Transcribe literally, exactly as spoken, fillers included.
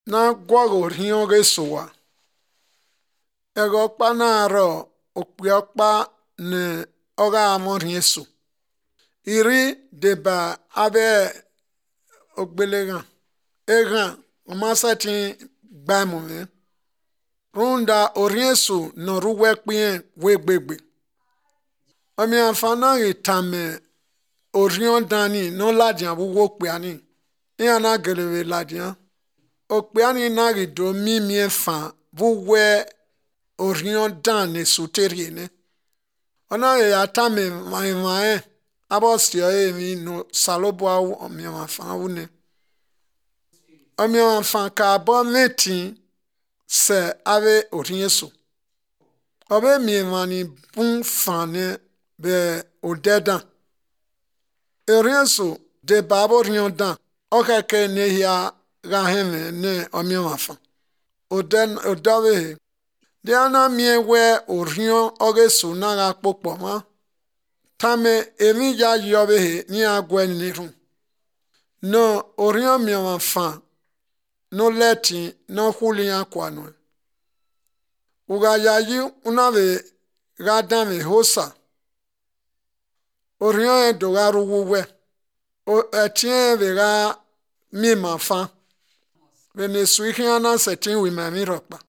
na gwago rio gesowa ego kpa na aro okpiokpa ne oga amor yesu iri deba abe ogbelega ega omasati gbamume runda oriesu no ruwe kpien wegbegbe omi afana itame orion dani no ladian wuwo kpiani iana gelewe ladian okpiani na gido mimie fa wuwe orion dani suteriene ona ya tame mai mai abosio emi no salobwa omi afana wune omi afana ka bo meti se ave oriesu obe mi mani bun fane be odeda oriesu de babo rionda okeke ne ya gaheme ne omi afa oden odawe de ana miewe orion ogesu na ga popo ma tame emi ya yobe ni agwen ni ru no orion mi afa no leti no hulia kwano uga yayi unave gadame hosa orion edogaru wuwe o etien vega mi mafa vene suihiana setin wi mamiropa